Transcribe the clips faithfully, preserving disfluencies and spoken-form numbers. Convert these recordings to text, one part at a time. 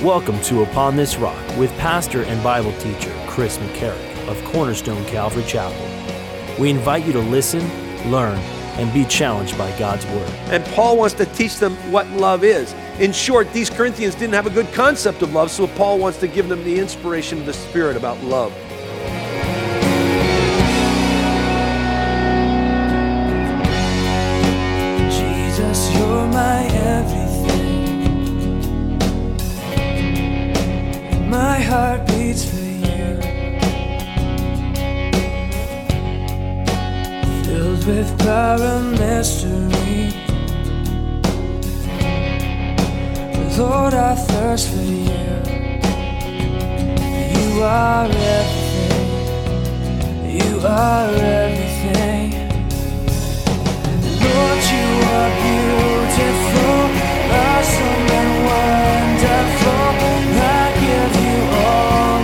Welcome to Upon This Rock with pastor and Bible teacher Chris McCarrick of Cornerstone Calvary Chapel. We invite you to listen, learn, and be challenged by God's Word. And Paul wants to teach them what love is. In short, these Corinthians didn't have a good concept of love, so Paul wants to give them the inspiration of the Spirit about love. Jesus, you're my everything. My heart beats for you, filled with power and mystery. Lord, I thirst for you. You are everything. You are everything. Lord, you are beautiful, awesome and wonderful. I give you all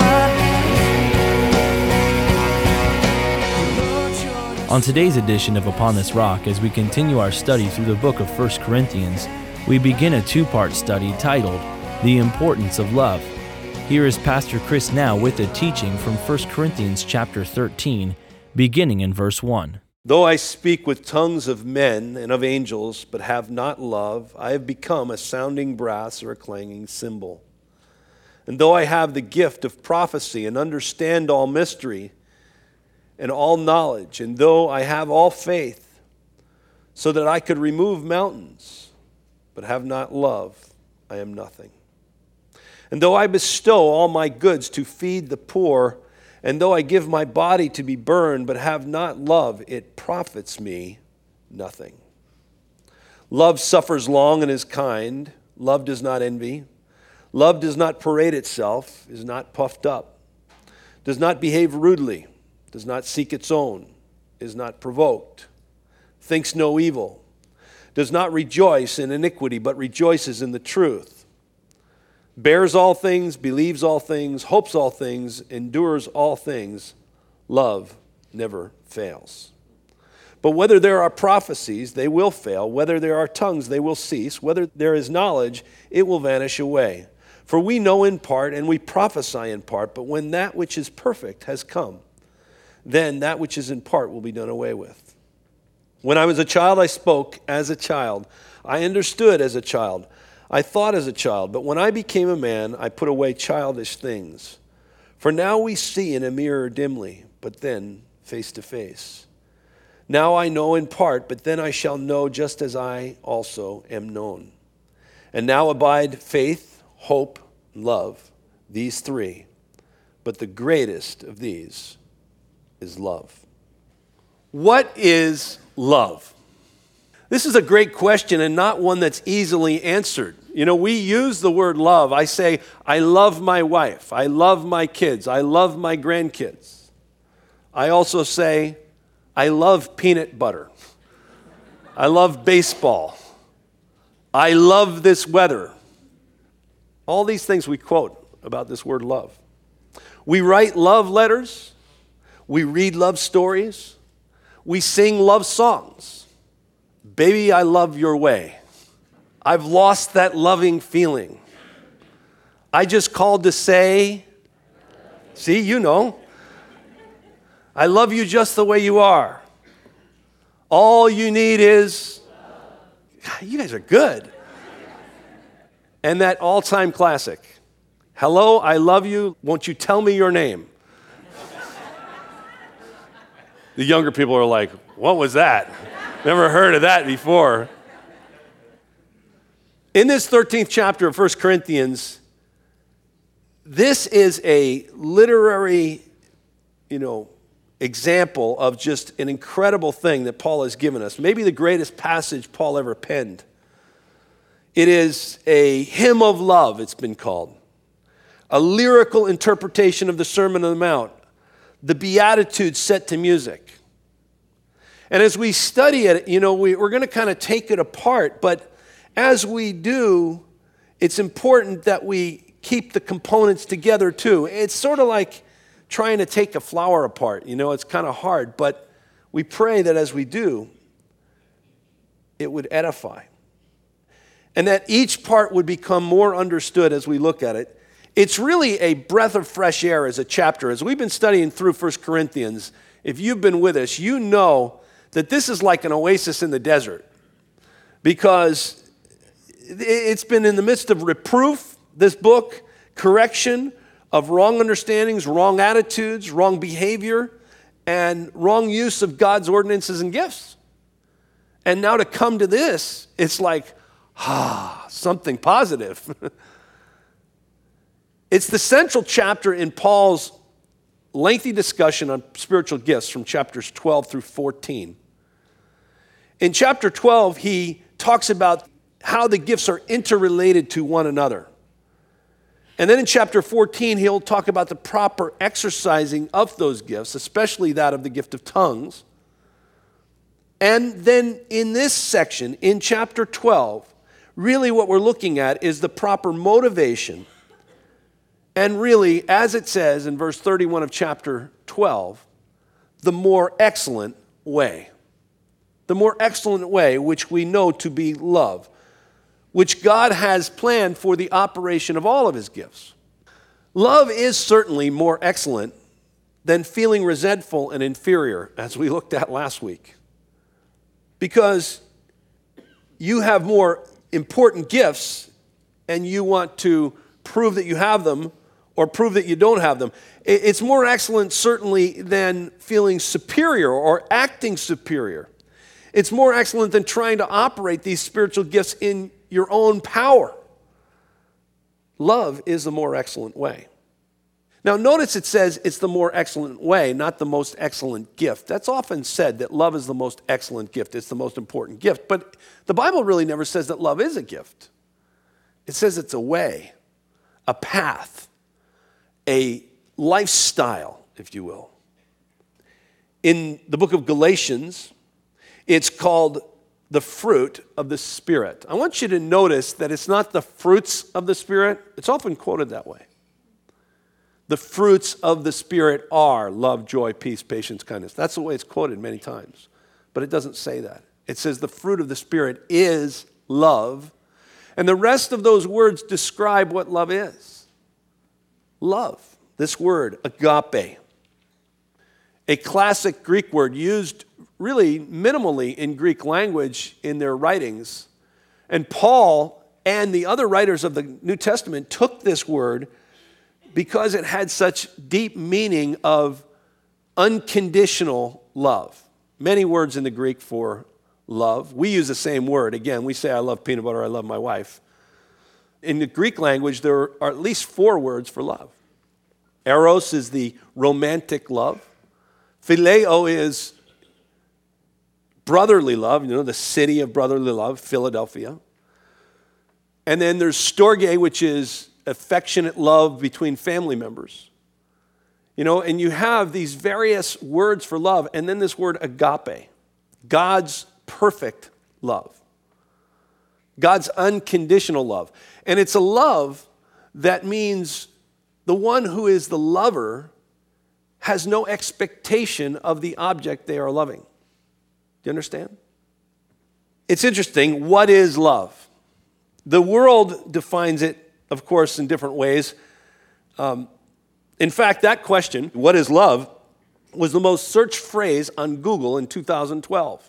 of my. On today's edition of Upon This Rock, as we continue our study through the book of First Corinthians, we begin a two-part study titled, The Importance of Love. Here is Pastor Chris now with a teaching from First Corinthians chapter thirteen, beginning in verse one. Though I speak with tongues of men and of angels, but have not love, I have become a sounding brass or a clanging cymbal. And though I have the gift of prophecy and understand all mystery and all knowledge, and though I have all faith, so that I could remove mountains, but have not love, I am nothing. And though I bestow all my goods to feed the poor, and though I give my body to be burned, but have not love, it profits me nothing. Love suffers long and is kind. Love does not envy. Love does not parade itself, is not puffed up, does not behave rudely, does not seek its own, is not provoked, thinks no evil, does not rejoice in iniquity, but rejoices in the truth, bears all things, believes all things, hopes all things, endures all things. Love never fails. But whether there are prophecies, they will fail. Whether there are tongues, they will cease. Whether there is knowledge, it will vanish away. For we know in part, and we prophesy in part, but when that which is perfect has come, then that which is in part will be done away with. When I was a child, I spoke as a child. I understood as a child. I thought as a child, but when I became a man, I put away childish things. For now we see in a mirror dimly, but then face to face. Now I know in part, but then I shall know just as I also am known. And now abide faith, hope, and love, these three. But the greatest of these is love. What is love? This is a great question and not one that's easily answered. You know, we use the word love. I say, I love my wife. I love my kids. I love my grandkids. I also say, I love peanut butter. I love baseball. I love this weather. All these things we quote about this word love. We write love letters. We read love stories. We sing love songs. Baby, I love your way. I've lost that loving feeling. I just called to say, see, you know, I love you just the way you are. All you need is, you guys are good. And that all-time classic, hello, I love you, won't you tell me your name? The younger people are like, what was that? Never heard of that before. In this thirteenth chapter of First Corinthians, this is a literary, you know, example of just an incredible thing that Paul has given us. Maybe the greatest passage Paul ever penned. It is a hymn of love, it's been called. A lyrical interpretation of the Sermon on the Mount. The Beatitudes set to music. And as we study it, you know, we, we're going to kind of take it apart, but as we do, it's important that we keep the components together too. It's sort of like trying to take a flower apart. You know, it's kind of hard, but we pray that as we do, it would edify. and that each part would become more understood as we look at it. It's really a breath of fresh air as a chapter. As we've been studying through First Corinthians, if you've been with us, you know that this is like an oasis in the desert, because it's been in the midst of reproof, this book, correction of wrong understandings, wrong attitudes, wrong behavior, and wrong use of God's ordinances and gifts. And now to come to this, it's like, ah, something positive. It's the central chapter in Paul's lengthy discussion on spiritual gifts from chapters twelve through fourteen. In chapter twelve, he talks about how the gifts are interrelated to one another. And then in chapter fourteen, he'll talk about the proper exercising of those gifts, especially that of the gift of tongues. And then in this section, in chapter twelve, really what we're looking at is the proper motivation. And really, as it says in verse thirty-one of chapter twelve, the more excellent way. The more excellent way, which we know to be love, which God has planned for the operation of all of his gifts. Love is certainly more excellent than feeling resentful and inferior, as we looked at last week. Because you have more important gifts and you want to prove that you have them or prove that you don't have them. It's more excellent certainly than feeling superior or acting superior. It's more excellent than trying to operate these spiritual gifts in your own power. Love is the more excellent way. Now notice it says it's the more excellent way, not the most excellent gift. That's often said that love is the most excellent gift. It's the most important gift. But the Bible really never says that love is a gift. It says it's a way, a path, a lifestyle, if you will. In the book of Galatians, it's called the fruit of the Spirit. I want you to notice that it's not the fruits of the Spirit. It's often quoted that way. The fruits of the Spirit are love, joy, peace, patience, kindness. That's the way it's quoted many times. But it doesn't say that. It says the fruit of the Spirit is love. And the rest of those words describe what love is. Love, this word, agape. A classic Greek word used really minimally in Greek language in their writings. And Paul and the other writers of the New Testament took this word because it had such deep meaning of unconditional love. Many words in the Greek for love. We use the same word. Again, we say, I love peanut butter, I love my wife. In the Greek language, there are at least four words for love. Eros is the romantic love. Phileo is brotherly love, you know, the city of brotherly love, Philadelphia. And then there's storge, which is affectionate love between family members. You know, and you have these various words for love, and then this word agape, God's perfect love, God's unconditional love. And it's a love that means the one who is the lover has no expectation of the object they are loving. Do you understand? It's interesting. What is love? The world defines it, of course, in different ways. Um, in fact, that question, what is love, was the most searched phrase on Google in two thousand twelve.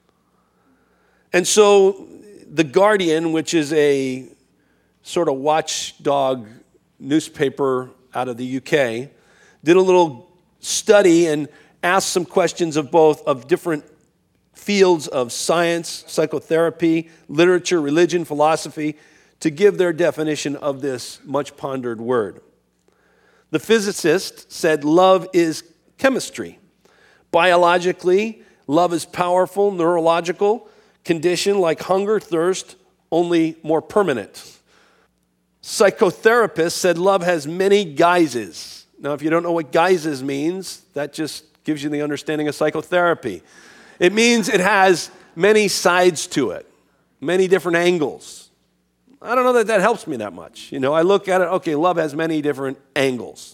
And so The Guardian, which is a sort of watchdog newspaper out of the U K, did a little study and asked some questions of both of different fields of science, psychotherapy, literature, religion, philosophy, to give their definition of this much pondered word. The physicist said love is chemistry. Biologically, love is powerful, neurological condition like hunger, thirst, only more permanent. Psychotherapists said love has many guises. Now, if you don't know what guises means, that just gives you the understanding of psychotherapy. It means it has many sides to it, many different angles. I don't know that that helps me that much. You know, I look at it, okay, love has many different angles.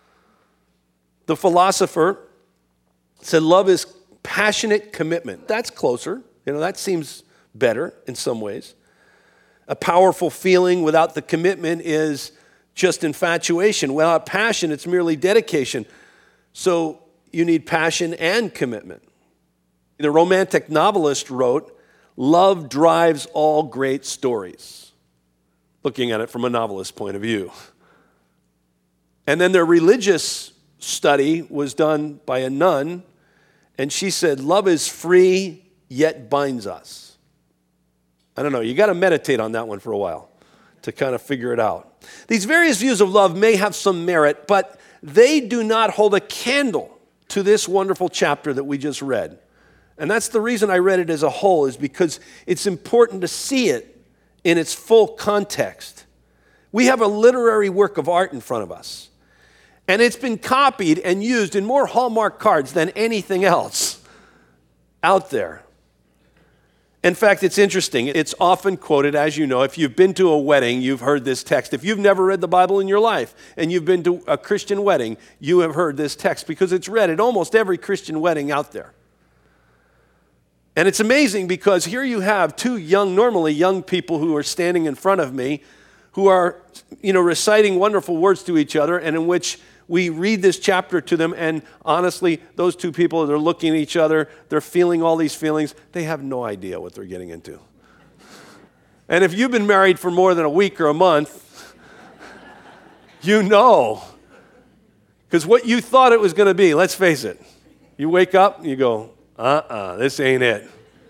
The philosopher said love is passionate commitment. That's closer. You know, that seems better in some ways. A powerful feeling without the commitment is just infatuation. Without passion, it's merely dedication. So you need passion and commitment. The romantic novelist wrote, "Love drives all great stories," looking at it from a novelist's point of view. And then their religious study was done by a nun, and she said, "Love is free, yet binds us." I don't know, you got to meditate on that one for a while to kind of figure it out. These various views of love may have some merit, but they do not hold a candle to this wonderful chapter that we just read. And that's the reason I read it as a whole, is because it's important to see it in its full context. We have a literary work of art in front of us, and it's been copied and used in more Hallmark cards than anything else out there. In fact, it's interesting. It's often quoted, as you know, if you've been to a wedding, you've heard this text. If you've never read the Bible in your life and you've been to a Christian wedding, you have heard this text because it's read at almost every Christian wedding out there. And it's amazing because here you have two young, normally young people who are standing in front of me who are, you know, reciting wonderful words to each other, and in which we read this chapter to them, and honestly, those two people, they're looking at each other, they're feeling all these feelings. They have no idea what they're getting into. And if you've been married for more than a week or a month, you know. Because what you thought it was going to be, let's face it, you wake up and you go, uh-uh, this ain't it.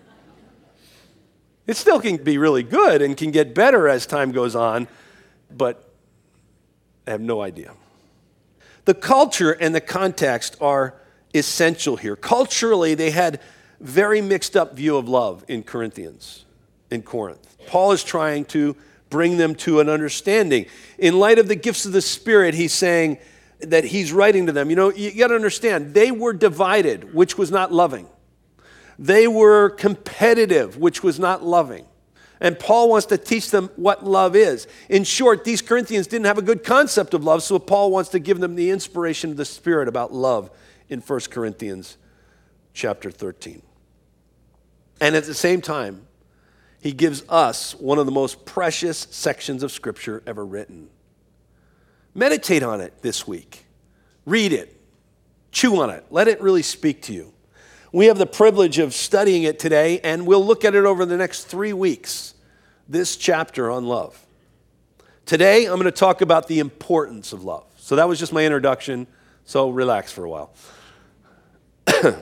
It still can be really good and can get better as time goes on, but I have no idea. The culture and the context are essential here. Culturally, they had very mixed up view of love in Corinthians, in Corinth. Paul is trying to bring them to an understanding. In light of the gifts of the Spirit, he's saying that he's writing to them. You know, you got to understand, they were divided, which was not loving. They were competitive, which was not loving. And Paul wants to teach them what love is. In short, these Corinthians didn't have a good concept of love, so Paul wants to give them the inspiration of the Spirit about love in First Corinthians chapter thirteen. And at the same time, he gives us one of the most precious sections of Scripture ever written. Meditate on it this week. Read it. Chew on it. Let it really speak to you. We have the privilege of studying it today, and we'll look at it over the next three weeks, this chapter on love. Today, I'm going to talk about the importance of love. So that was just my introduction, so relax for a while. The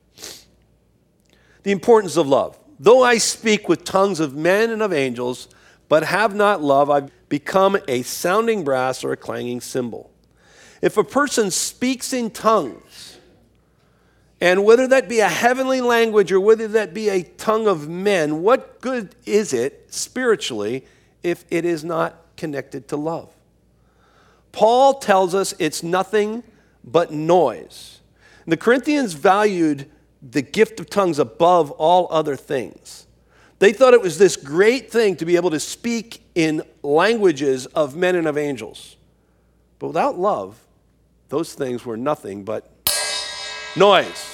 importance of love. Though I speak with tongues of men and of angels, but have not love, I've become a sounding brass or a clanging cymbal. If a person speaks in tongues, and whether that be a heavenly language or whether that be a tongue of men, what good is it spiritually if it is not connected to love? Paul tells us it's nothing but noise. The Corinthians valued the gift of tongues above all other things. They thought it was this great thing to be able to speak in languages of men and of angels. But without love, those things were nothing but noise.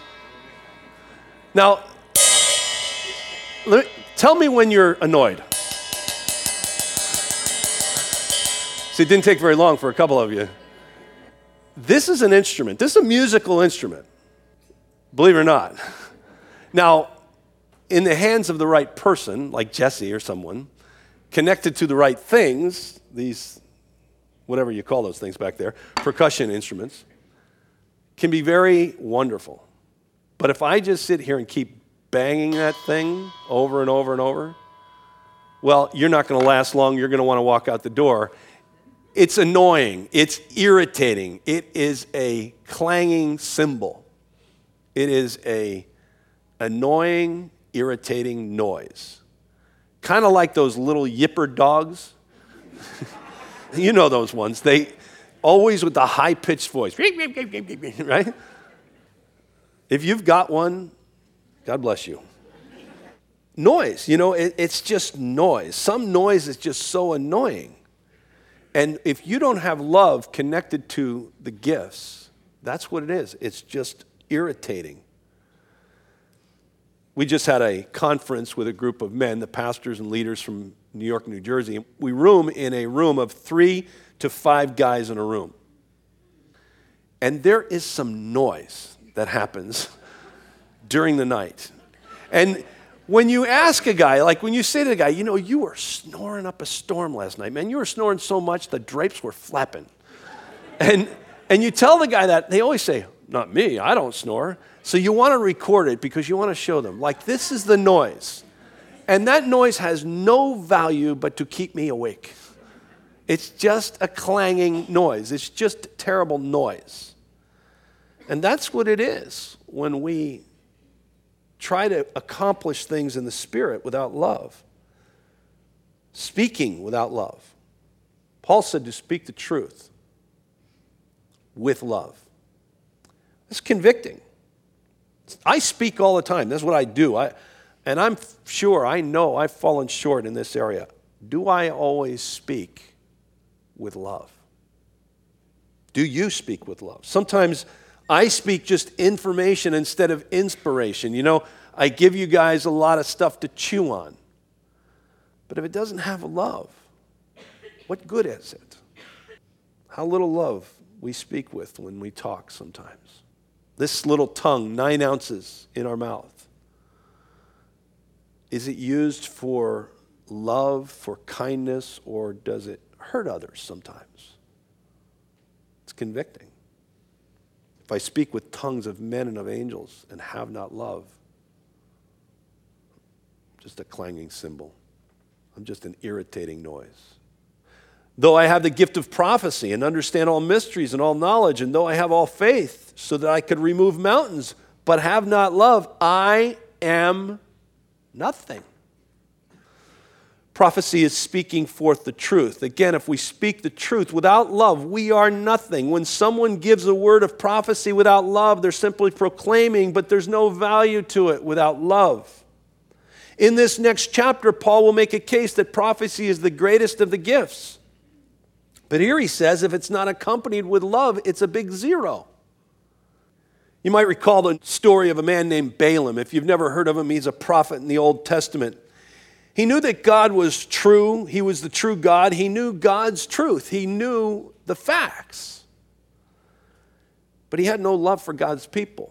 Now, let me, tell me when you're annoyed. See, it didn't take very long for a couple of you. This is an instrument. This is a musical instrument, believe it or not. Now, in the hands of the right person, like Jesse or someone, connected to the right things, these, whatever you call those things back there, percussion instruments, can be very wonderful. But if I just sit here and keep banging that thing over and over and over, well, you're not going to last long. You're going to want to walk out the door. It's annoying. It's irritating. It is a clanging cymbal. It is a annoying, irritating noise. Kind of like those little yipper dogs. You know those ones. They always with the high-pitched voice, right? If you've got one, God bless you. Noise, you know, it, it's just noise. Some noise is just so annoying. And if you don't have love connected to the gifts, that's what it is. It's just irritating. We just had a conference with a group of men, the pastors and leaders from New York, New Jersey. We room in a room of three to five guys in a room. And there is some noise that happens during the night. And when you ask a guy, like when you say to the guy, you know, you were snoring up a storm last night, man. You were snoring so much the drapes were flapping. And and you tell the guy that, they always say, not me, I don't snore. So you want to record it because you want to show them, like, this is the noise. And that noise has no value but to keep me awake. It's just a clanging noise. It's just terrible noise. And that's what it is when we try to accomplish things in the Spirit without love. Speaking without love. Paul said to speak the truth with love. It's convicting. I speak all the time. That's what I do. I, and I'm sure, I know I've fallen short in this area. Do I always speak with love? Do you speak with love? Sometimes I speak just information instead of inspiration. You know, I give you guys a lot of stuff to chew on. But if it doesn't have love, what good is it? How little love we speak with when we talk sometimes. This little tongue, nine ounces in our mouth, is it used for love, for kindness, or does it hurt others sometimes? It's convicting. If I speak with tongues of men and of angels and have not love, I'm just a clanging cymbal. I'm just an irritating noise. Though I have the gift of prophecy and understand all mysteries and all knowledge, and though I have all faith so that I could remove mountains, but have not love, I am nothing. Prophecy is speaking forth the truth. Again, if we speak the truth without love, we are nothing. When someone gives a word of prophecy without love, they're simply proclaiming, but there's no value to it without love. In this next chapter, Paul will make a case that prophecy is the greatest of the gifts. But here he says, if it's not accompanied with love, it's a big zero. You might recall the story of a man named Balaam. If you've never heard of him, he's a prophet in the Old Testament. He knew that God was true. He was the true God. He knew God's truth. He knew the facts. But he had no love for God's people.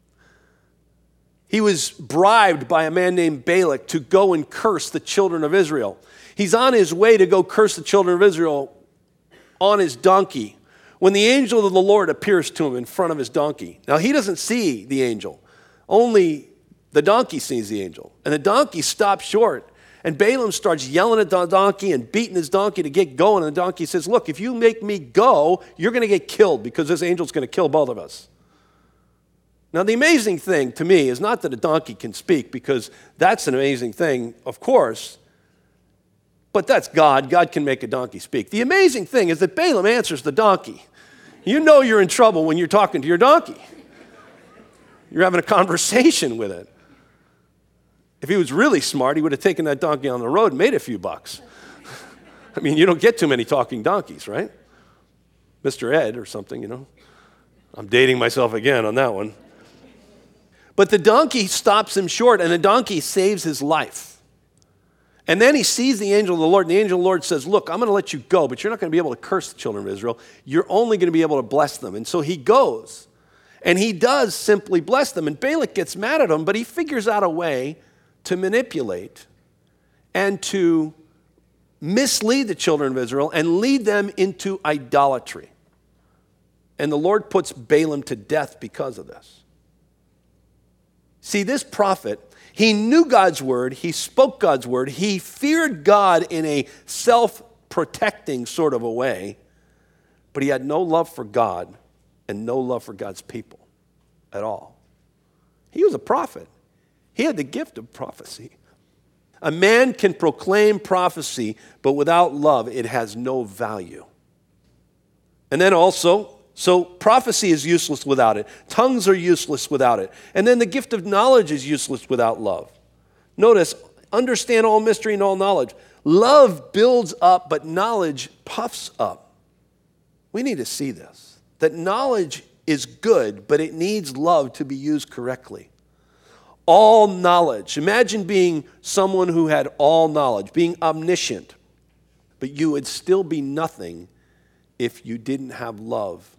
He was bribed by a man named Balak to go and curse the children of Israel. He's on his way to go curse the children of Israel on his donkey when the angel of the Lord appears to him in front of his donkey. Now, he doesn't see the angel. Only the donkey sees the angel. And the donkey stops short. And Balaam starts yelling at the donkey and beating his donkey to get going. And the donkey says, look, if you make me go, you're going to get killed because this angel's going to kill both of us. Now, the amazing thing to me is not that a donkey can speak, because that's an amazing thing, of course. But that's God. God can make a donkey speak. The amazing thing is that Balaam answers the donkey. You know you're in trouble when you're talking to your donkey. You're having a conversation with it. If he was really smart, he would have taken that donkey on the road and made a few bucks. I mean, you don't get too many talking donkeys, right? Mister Ed or something, you know. I'm dating myself again on that one. But the donkey stops him short, and the donkey saves his life. And then he sees the angel of the Lord, and the angel of the Lord says, look, I'm going to let you go, but you're not going to be able to curse the children of Israel. You're only going to be able to bless them. And so he goes, and he does simply bless them. And Balak gets mad at him, but he figures out a way to manipulate and to mislead the children of Israel and lead them into idolatry. And the Lord puts Balaam to death because of this. See, this prophet, he knew God's word, he spoke God's word, he feared God in a self-protecting sort of a way, but he had no love for God and no love for God's people at all. He was a prophet. He had the gift of prophecy. A man can proclaim prophecy, but without love, it has no value. And then also, so prophecy is useless without it. Tongues are useless without it. And then the gift of knowledge is useless without love. Notice, understand all mystery and all knowledge. Love builds up, but knowledge puffs up. We need to see this, that knowledge is good, but it needs love to be used correctly. all knowledge. Imagine being someone who had all knowledge, being omniscient, but you would still be nothing if you didn't have love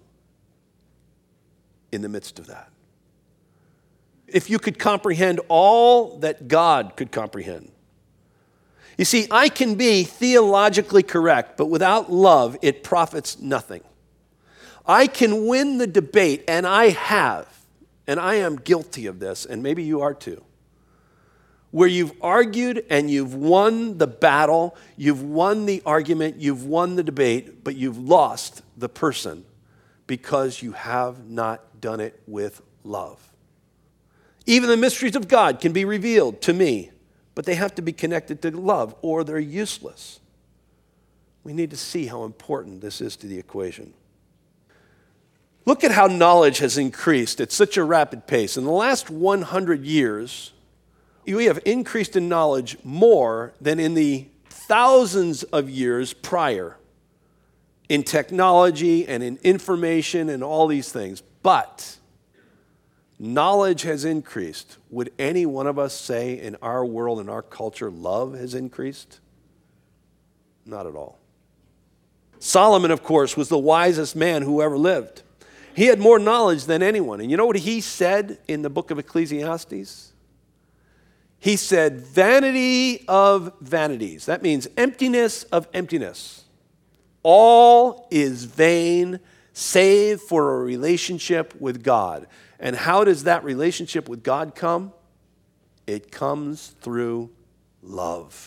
in the midst of that. If you could comprehend all that God could comprehend. You see, I can be theologically correct, but without love, it profits nothing. I can win the debate, and I have, and I am guilty of this, and maybe you are too, where you've argued and you've won the battle, you've won the argument, you've won the debate, but you've lost the person because you have not done it with love. Even the mysteries of God can be revealed to me, but they have to be connected to love or they're useless. We need to see how important this is to the equation. Look at how knowledge has increased at such a rapid pace. In the last one hundred years, we have increased in knowledge more than in the thousands of years prior in technology and in information and all these things. But knowledge has increased. Would any one of us say in our world, in our culture, love has increased? Not at all. Solomon, of course, was the wisest man who ever lived. He had more knowledge than anyone. And you know what he said in the book of Ecclesiastes? He said, vanity of vanities. That means emptiness of emptiness. All is vain save for a relationship with God. And how does that relationship with God come? It comes through love.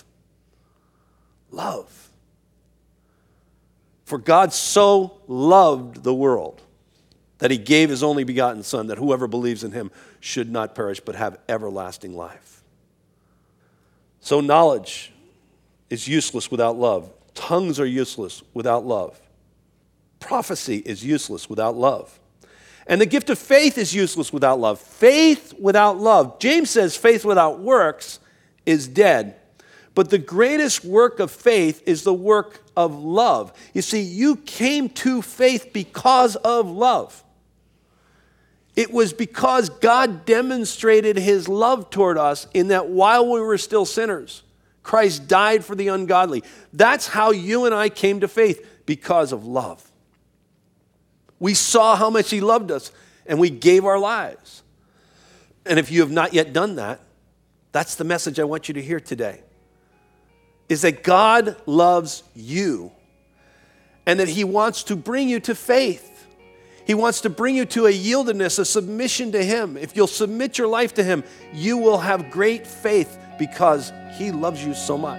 Love. For God so loved the world that he gave his only begotten Son, that whoever believes in him should not perish but have everlasting life. So knowledge is useless without love. Tongues are useless without love. Prophecy is useless without love. And the gift of faith is useless without love. Faith without love. James says faith without works is dead. But the greatest work of faith is the work of love. You see, you came to faith because of love. It was because God demonstrated his love toward us in that while we were still sinners, Christ died for the ungodly. That's how you and I came to faith, because of love. We saw how much he loved us, and we gave our lives. And if you have not yet done that, that's the message I want you to hear today, is that God loves you, and that he wants to bring you to faith. He wants to bring you to a yieldedness, a submission to him. If you'll submit your life to him, you will have great faith because he loves you so much.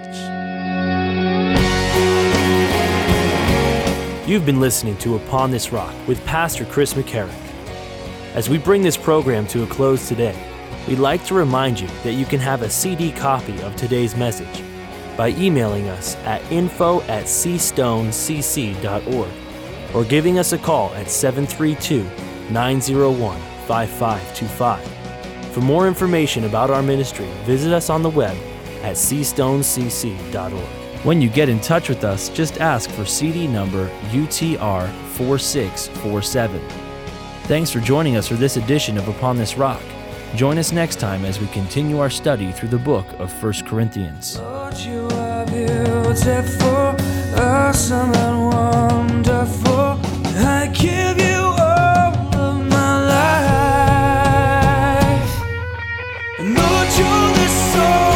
You've been listening to Upon This Rock with Pastor Chris McCarrick. As we bring this program to a close today, we'd like to remind you that you can have a C D copy of today's message by emailing us at info at c stone c c dot org or giving us a call at seven three two, nine zero one, five five two five. For more information about our ministry, visit us on the web at c stone c c dot org. When you get in touch with us, just ask for C D number U T R four six four seven. Thanks for joining us for this edition of Upon This Rock. Join us next time as we continue our study through the book of First Corinthians. Lord, you are beautiful, awesome and wonderful. I give you all of my life. And Lord, you're the soul